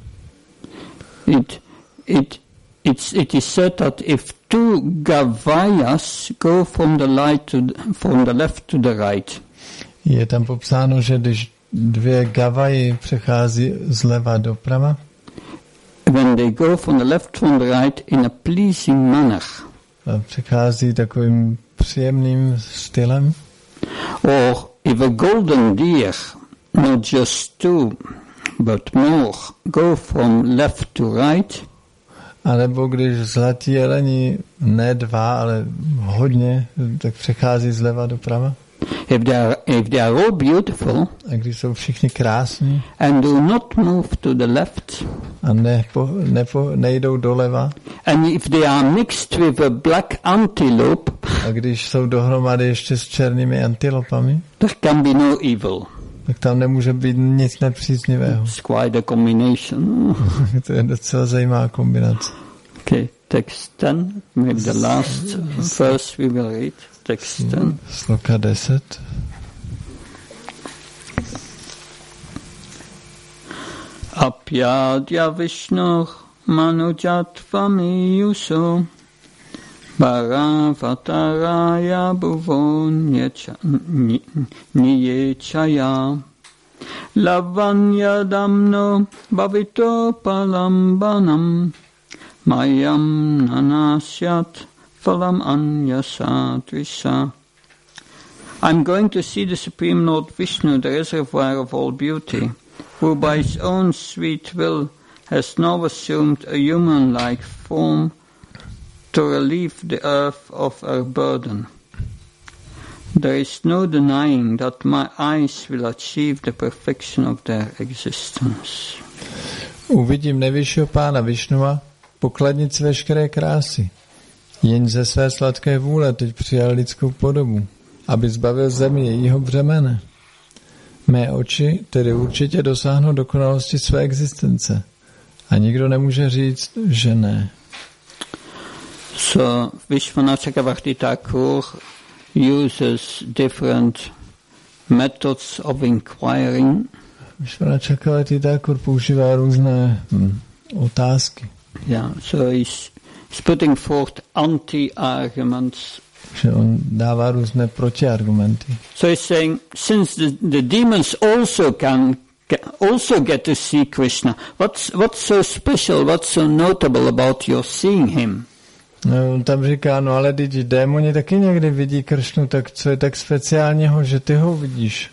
Speaker 1: It is said that if two gavayas go from the left to the right.
Speaker 2: Je tam popsáno, že když dvě gavaji přechází zleva doprava,
Speaker 1: when they go from the left to the right in a pleasing manner,
Speaker 2: přechází takovým příjemným stylem,
Speaker 1: or if a golden deer, not just two, but more, go from left to right,
Speaker 2: anebo když zlatí jeleni ne dva, ale hodně, tak přechází zleva doprava.
Speaker 1: If they are all beautiful,
Speaker 2: a když jsou všichni krásní,
Speaker 1: and do not move to the left,
Speaker 2: a nejdou doleva,
Speaker 1: and if they are mixed with a black antelope,
Speaker 2: a když jsou dohromady ještě s černými antilopami,
Speaker 1: there can be no evil.
Speaker 2: Tak tam nemůže být nic nepříznivého.
Speaker 1: It's quite a combination.
Speaker 2: To je docela zajímavá kombinace.
Speaker 1: Okay, text 10, maybe the last verse we will read. Text 10.
Speaker 2: Sloka 10.
Speaker 1: Apyadya Vishnu Manujatvam Yuso Bharavataraya Bhuvo Niyechaya Lavanyadamno Bhavito Palambanam Mayam Nanasyat Phalam Anyasadvisa. I'm going to see the Supreme Lord Vishnu, the reservoir of all beauty, who by his own sweet will has now assumed a human-like form to relieve the earth of her burden. There is no denying that my eyes will achieve the perfection of their existence.
Speaker 2: Uvidím nejvyššího pána Višnua, pokladnici veškeré krásy. Jen ze své sladké vůle teď přijal lidskou podobu, aby zbavil zemi jejího břemene. Mé oči tedy určitě dosáhnou dokonalosti své existence. A nikdo nemůže říct, že ne.
Speaker 1: So Vishwanath Chakravarti Thakur uses different methods of inquiring.
Speaker 2: Vishwanath Chakravarti Thakur používá různé otázky.
Speaker 1: Yeah, so he's putting forth anti-arguments.
Speaker 2: Že on dává různé protiargumenty.
Speaker 1: So he's saying, since the demons also can also get to see Krishna, what's so special, what's so notable about your seeing him?
Speaker 2: No, on tam říká, no ale když démoni taky někdy vidí Kršnu, tak co je tak speciálního, že ty ho vidíš?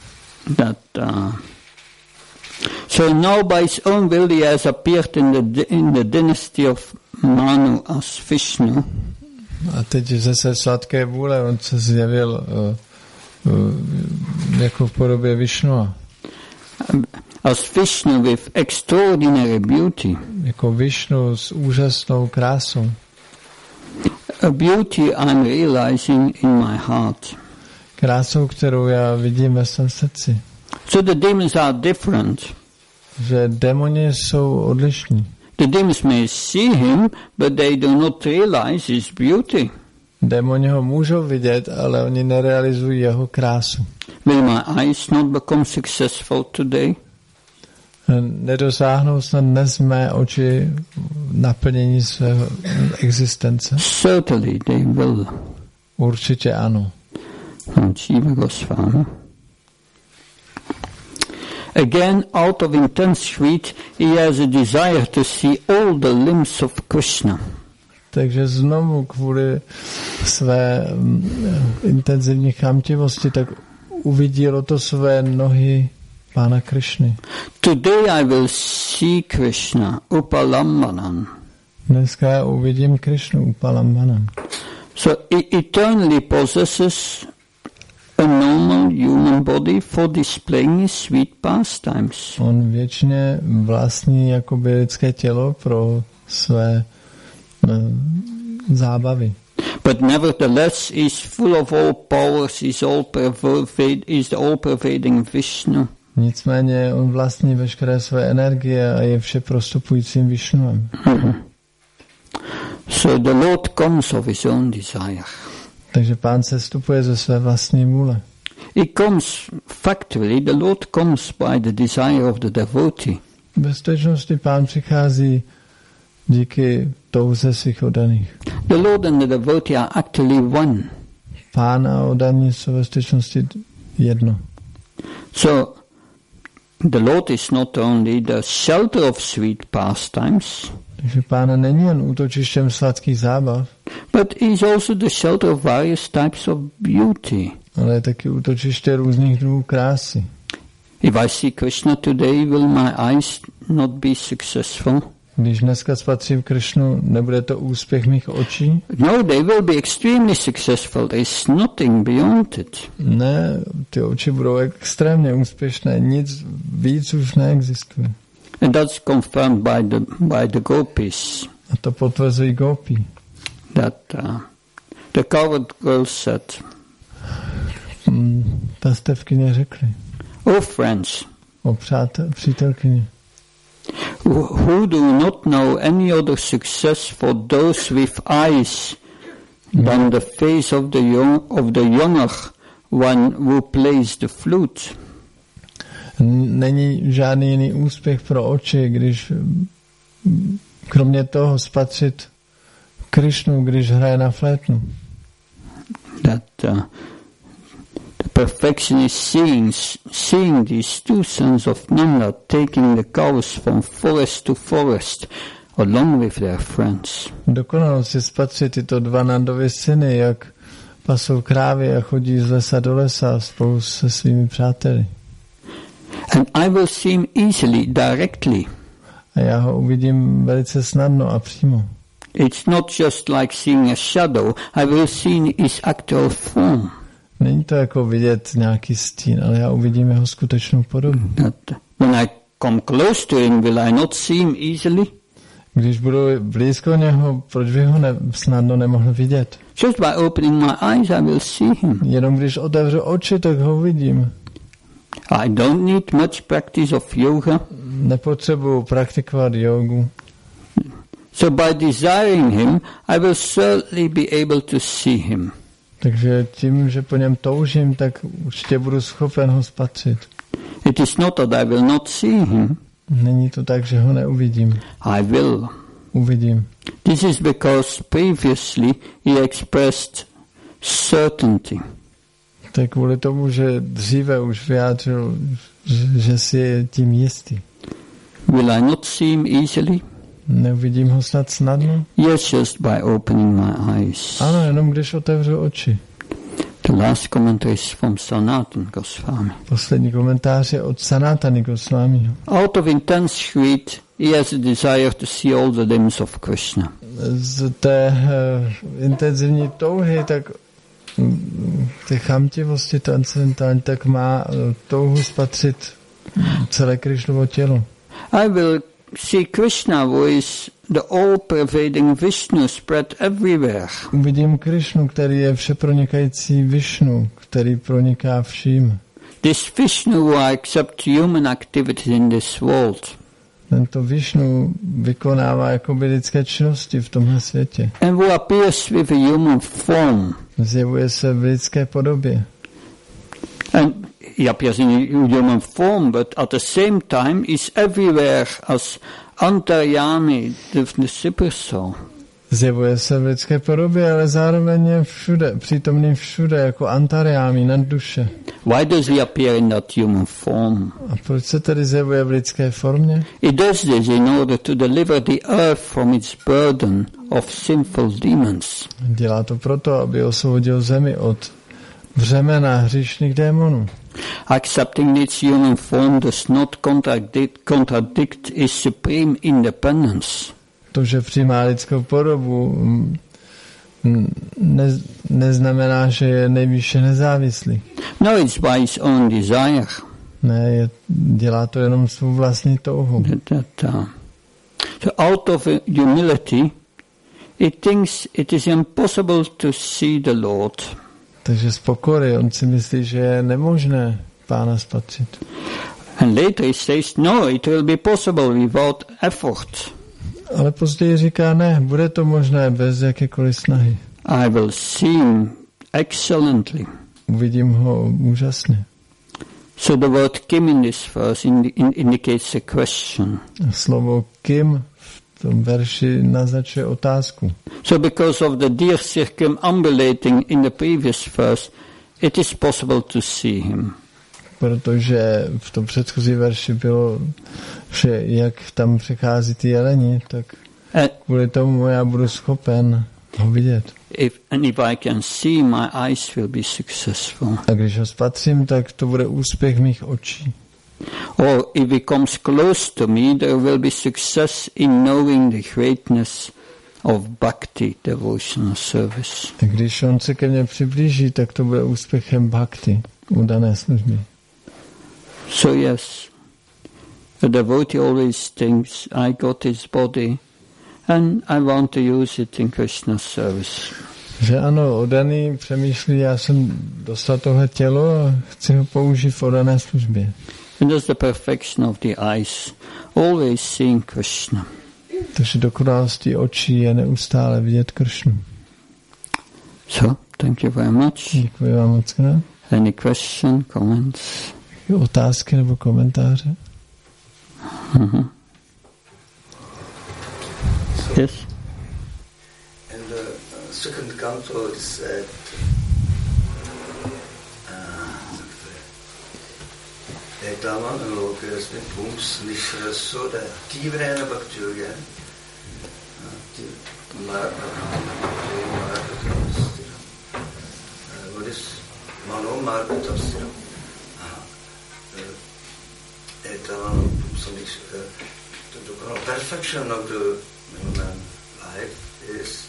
Speaker 1: So now by his own will he has appeared in the dynasty of Manu as Vishnu.
Speaker 2: A teď ze své sladké vůle on se zjevil jako v podobě Višnua.
Speaker 1: As Vishnu with extraordinary beauty.
Speaker 2: Jako Višnu s úžasnou krásou.
Speaker 1: A beauty I'm realizing in my heart.
Speaker 2: Krásou, kterou já vidím ve svém srdci.
Speaker 1: So the demons are different.
Speaker 2: Že démoni jsou odlišní.
Speaker 1: The demons may see him, but they do not realize his beauty.
Speaker 2: Démoni ho můžou vidět, ale oni nerealizují jeho krásu.
Speaker 1: Will my eyes not become successful today?
Speaker 2: Nedosáhnou snad dnes mé oči naplnění svého existence?
Speaker 1: Certainly they will.
Speaker 2: Určitě ano.
Speaker 1: Jiva Goswami. Again, out of intense greed, he has a desire to see all the limbs of Krishna.
Speaker 2: Takže znovu kvůli své intenzivní chamtivosti, tak uvidělo to své nohy Pána Krishny.
Speaker 1: Today I will see Krishna upalambanan.
Speaker 2: Dneska já uvidím Krishnu upalambanan.
Speaker 1: So he eternally possesses a normal human body for displaying his sweet pastimes.
Speaker 2: On věčně vlastní jakoby lidské tělo pro své zábavy.
Speaker 1: But nevertheless, he is full of all powers. He is the all-pervading Vishnu.
Speaker 2: Nicméně on vlastní veškeré své energie a je vše prostupujícím Višnuem.
Speaker 1: So the Lord comes of his own desire.
Speaker 2: Takže Pán sestupuje ze své vlastní vůle.
Speaker 1: He comes factually, the Lord comes by the desire of the devotee.
Speaker 2: Ve skutečnosti Pán přichází díky touze svých oddaných.
Speaker 1: The Lord and the devotee are actually one.
Speaker 2: Pán a oddaní jsou ve skutečnosti jedno.
Speaker 1: So the Lord is not only the shelter of sweet pastimes,
Speaker 2: Takže Pán není jen útočištěm sladkých zábav,
Speaker 1: but he is also the shelter of various types of beauty.
Speaker 2: ale je taky útočiště různých druhů krásy.
Speaker 1: If I see Krishna today, will my eyes not be successful?
Speaker 2: Když dneska spatřím Krišnu, nebude to úspěch mých očí?
Speaker 1: No, they will be extremely successful. There is nothing beyond it.
Speaker 2: Ne, ty oči budou extrémně úspěšné, nic víc už neexistuje.
Speaker 1: And that's confirmed by the gopis.
Speaker 2: A to potvrzují gopi.
Speaker 1: That the coward girl said,
Speaker 2: Ta stevkyně řekli,
Speaker 1: "Oh friends,
Speaker 2: přítelkyně,
Speaker 1: who do not know any other success for those with eyes than the face of the younger one who plays the flute."
Speaker 2: Není žádný jiný úspěch pro oči, když kromě toho spatřit Krišnu, když hraje na flétnu.
Speaker 1: That the perfection is seeing these two sons of Nanda taking the cows from forest to forest along with their friends.
Speaker 2: Dokonalost je spatřit tyto dva Nandovy syny, jak pasou krávy a chodí z lesa do lesa spolu se svými přáteli.
Speaker 1: And I will see him easily, directly.
Speaker 2: A já ho uvidím velice snadno a přímo.
Speaker 1: It's not just like seeing a shadow. I will see his actual form.
Speaker 2: Není to jako vidět nějaký stín, ale já uvidím jeho skutečnou podobu.
Speaker 1: That when I come close to him, will I not see him easily?
Speaker 2: Když budu blízko něho, proč bych ho snadno nemohl vidět?
Speaker 1: Just by opening my eyes, I will see him.
Speaker 2: Jenom když otevřu oči, tak ho vidím.
Speaker 1: I don't need much practice of yoga.
Speaker 2: Nepotřebuji praktikovat jogu.
Speaker 1: So by desiring him, I will certainly be able to see him.
Speaker 2: Takže tím, že po něm toužím, tak určitě budu schopen ho spatřit.
Speaker 1: It is not that I will not see him.
Speaker 2: Není to tak, že ho neuvidím.
Speaker 1: I will.
Speaker 2: Uvidím.
Speaker 1: This is because previously he expressed certainty.
Speaker 2: To je kvůli tomu, že dříve už vyjádřil, že si je tím jistý.
Speaker 1: Will I not see him easily?
Speaker 2: Neuvidím ho snad snadno?
Speaker 1: Yes, just by opening my eyes.
Speaker 2: Ano, jenom když otevřu oči.
Speaker 1: The last commentary is from Sanatana Goswami.
Speaker 2: Poslední komentář je od Sanatany Goswamiho.
Speaker 1: Out of intense greed, he has a desire to see all the limbs of Krishna.
Speaker 2: Z té intenzivní touhy, tak té chamtivosti transcendentální, tak má touhu spatřit celé Krišnovo tělo.
Speaker 1: I will see Krishna, who is the all-pervading Vishnu spread everywhere.
Speaker 2: Uvidím Krišnu, který je všepronikající Višnu, který proniká vším.
Speaker 1: This Vishnu who accepts human activities in this world.
Speaker 2: Tento Višnu vykonává jakoby lidské činnosti v tomhle světě.
Speaker 1: And who appears with a human form.
Speaker 2: Zjevuje se v lidské podobě.
Speaker 1: And he appears in human form, but at the same time is everywhere as Antaryami, the super soul.
Speaker 2: Zjevuje se v lidské podobě, ale zároveň je všude, přítomný všude, jako Antaryami, nad duše.
Speaker 1: Why does he appear in that human form?
Speaker 2: A proč se tedy zjevuje v lidské formě?
Speaker 1: He does this in order to deliver the earth from its burden of sinful demons.
Speaker 2: Dělá to proto, aby osvobodil zemi od břemena hříšných démonů.
Speaker 1: Accepting its human form does not contradict his supreme independence.
Speaker 2: To, že přijímá lidskou podobu, neznamená, že je nejvýše nezávislý.
Speaker 1: No, it's by his own desire.
Speaker 2: Ne, dělá to jenom svou vlastní touhu.
Speaker 1: So out of humility, it thinks it is impossible to see the Lord.
Speaker 2: Takže z pokory on si myslí, že je nemožné Pána spatřit.
Speaker 1: And later he says, no, it will be possible without effort.
Speaker 2: Ale později říká, ne, bude to možné bez jakékoliv snahy.
Speaker 1: I will see him excellently.
Speaker 2: Uvidím ho úžasně.
Speaker 1: So the word kim in this verse indicates a question.
Speaker 2: Slovo kim v tom verši naznačuje otázku.
Speaker 1: So because of the deer circumambulating in the previous verse, it is possible to see him.
Speaker 2: Protože v tom předchozí verši bylo, že jak tam přechází ty jeleni, tak kvůli tomu já budu schopen ho vidět.
Speaker 1: If I can see, my eyes will be successful.
Speaker 2: A když ho spatřím, tak to bude úspěch mých očí.
Speaker 1: Or if he comes close to me, there will be success in knowing the greatness of bhakti, devotional service.
Speaker 2: A když on se ke mně přiblíží, tak to bude úspěchem bhakti, udané služby.
Speaker 1: So yes, a devotee always thinks, I got his body and I want to use it in Krishna's service.
Speaker 2: Že ano, oddaný přemýšlí, já jsem dostal tohle tělo a chci ho použít v oddané službě.
Speaker 1: And that's the perfection of the eyes, always seeing Krishna.
Speaker 2: Takže dokonalosti očí je neustále vidět Kršnu.
Speaker 1: So, thank you very much.
Speaker 2: Děkuji vám moc krát.
Speaker 1: Any question, comments?
Speaker 2: Otázky nebo komentáře?
Speaker 1: Mm-hmm. Yes?
Speaker 3: In the second canto it said Etaman lokasmin pums nishrasoda tivrena bhaktiyoga what is mano margatapstiram Etaman pums the perfection of the human life is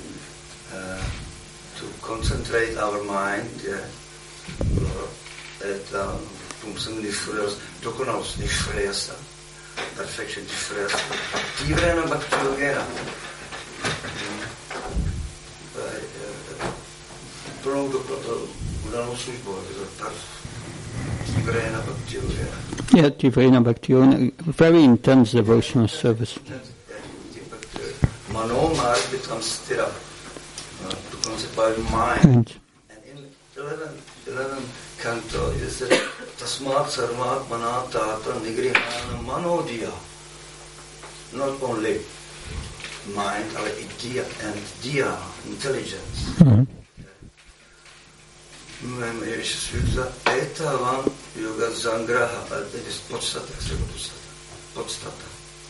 Speaker 3: to concentrate our mind at pumsam nishvrayas, dokonalost nishvrayasa, perfection nishvrayasa, tivrena bhakti-yogena, plnou udanou službou, tivrena bhakti-yogena.
Speaker 1: Yeah, tivrena bhakti-yogena, very intense devotional service.
Speaker 3: Mano marg becomes stira, to concentrate mind. And in 11 canto is that tasmat sarvat manatata nigrihana manodiya. Not only mind, but idea and diya, intelligence. Etavan yoga zangraha, that is podstata, podstata.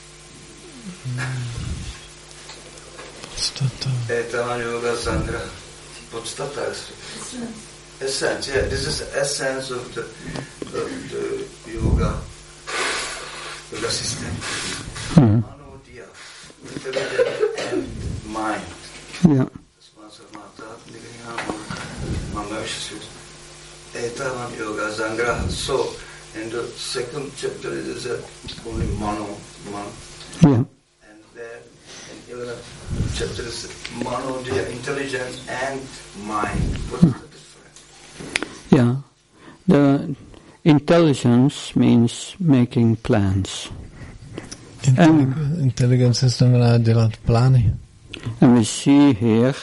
Speaker 3: Etavan yoga zangraha, podstata. Essence, yeah, this is the essence of the yoga system. Manodiya, intelligence and mind.
Speaker 1: Yeah.
Speaker 3: Etavan yoga zangraha. So, in the second chapter, it is only man.
Speaker 1: Yeah.
Speaker 3: And then in 11th chapter is manodiya, intelligence and mind. What's the difference?
Speaker 1: Yeah, the intelligence means making plans.
Speaker 2: Inteligence znamená dělat plány.
Speaker 1: And we see here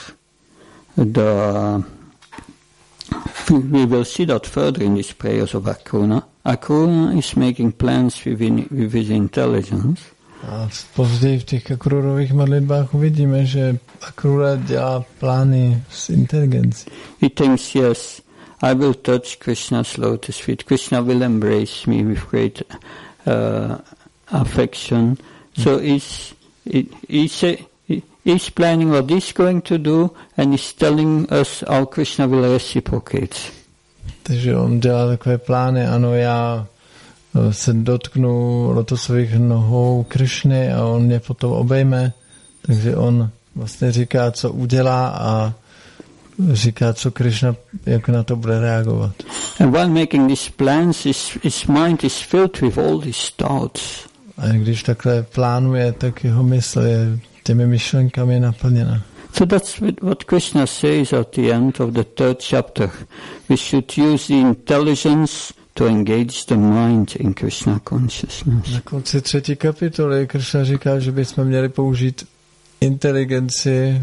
Speaker 1: we will see that further in these prayers of Akrura. Akrura is making plans with his intelligence.
Speaker 2: A později v těch Akrurových modlitbách uvidíme, že Akrura dělá plány s inteligencí.
Speaker 1: He thinks, yes, I will touch Krishna's lotus feet. Krishna will embrace me with great affection. So he's planning what he's going to do, and he's telling us how Krishna will reciprocate.
Speaker 2: Takže on dělá takové plány, ano, já se dotknu lotosových nohou Krishny a on mě potom obejme. Takže on vlastně říká, co udělá a říká, co Krishna, jak na to bude reagovat.
Speaker 1: And while making these plans, his mind is filled with all these thoughts.
Speaker 2: A když takhle plánuje, tak jeho mysl je těmi myšlenkami naplněna.
Speaker 1: So that's what Krishna says at the end of the 3rd chapter. We should use the intelligence to engage the mind in Krishna consciousness.
Speaker 2: Na konci 3. kapitoly Krishna říká, že bychom měli použít inteligenci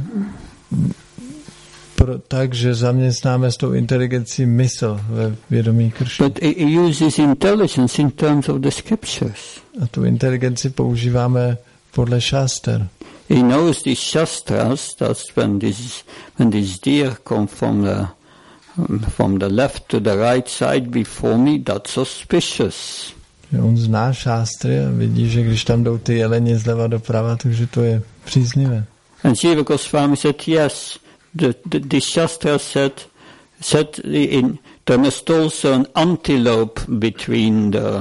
Speaker 2: tak, že zaměstnáme s tou inteligencí mysl ve vědomí Krishna.
Speaker 1: But he uses intelligence in terms of the scriptures.
Speaker 2: A tu inteligenci používáme podle šaster.
Speaker 1: He knows these shastras, that when this deer come from the left to the right side before me, that's suspicious.
Speaker 2: On zná šástry a vidí, že když tam jdou ty jeleni zleva doprava, takže to je příznivé.
Speaker 1: And Jiva Goswami said, yes, the shastra said there must also an antelope between the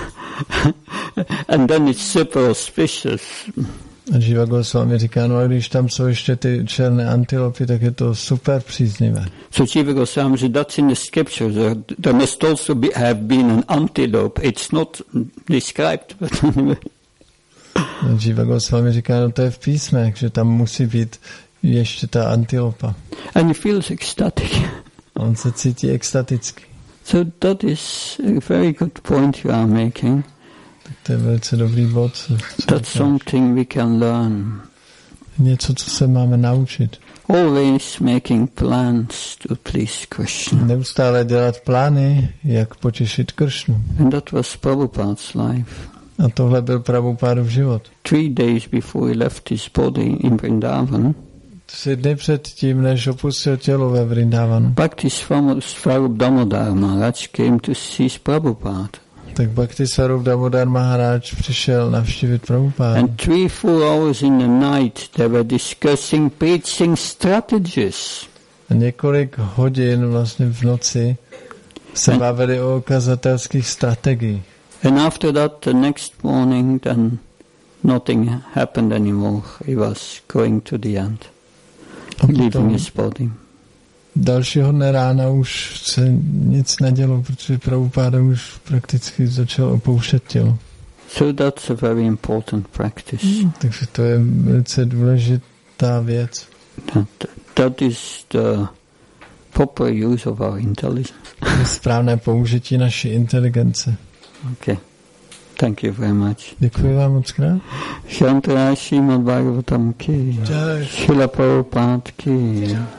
Speaker 1: and then it's super auspicious.
Speaker 2: A Jiva Goswami říká, no a když tam jsou ještě ty černé antilopy, tak je to super příznivé.
Speaker 1: So Jiva Goswami said, that's in the scriptures. There must also have been an antelope. It's not described, but anyway.
Speaker 2: Jiva Goswami říká, no to je v písmech, že tam musí být ještě ta antilopa.
Speaker 1: And he feels ecstatic.
Speaker 2: On se cítí extaticky.
Speaker 1: So that is a very good point you are making.
Speaker 2: Tak to je velice dobrý bod.
Speaker 1: That's something we can learn.
Speaker 2: Něco, co se máme naučit.
Speaker 1: Always making plans to please Krishna.
Speaker 2: Neustále dělat plány, jak potěšit Kršnu.
Speaker 1: And that was Prabhupada's life.
Speaker 2: A tohle byl Prabhupádův život.
Speaker 1: 3 days before he left his body in Vrindavan,
Speaker 2: 3 dny před tím, než opustil tělo ve Vrindavanu,
Speaker 1: Bhakti Swarup Damodar Maharaj came to see Prabhupada.
Speaker 2: tak Bhakti Swarup Damodar Maharaj přišel navštívit Prabhupádu.
Speaker 1: And 3-4 hours in the night they were discussing preaching strategies.
Speaker 2: A několik hodin vlastně v noci se bavili o kazatelských strategiích.
Speaker 1: And after that, the next morning, then nothing happened anymore. He was going to the end, leaving his body.
Speaker 2: Dalšího dne rána už se nic nedělo, protože Prabhupáda už prakticky začal opouštět tělo.
Speaker 1: So that's a very important practice.
Speaker 2: Takže to je velice důležitá věc.
Speaker 1: That is the proper use of our intelligence.
Speaker 2: To je správné použití naší inteligence.
Speaker 1: Okay. Thank you very much.
Speaker 2: Děkuji vám moc krát.
Speaker 1: Shantara Srimad Bhagavatam ki.
Speaker 2: Jai.
Speaker 1: Srila Prabhupada ki.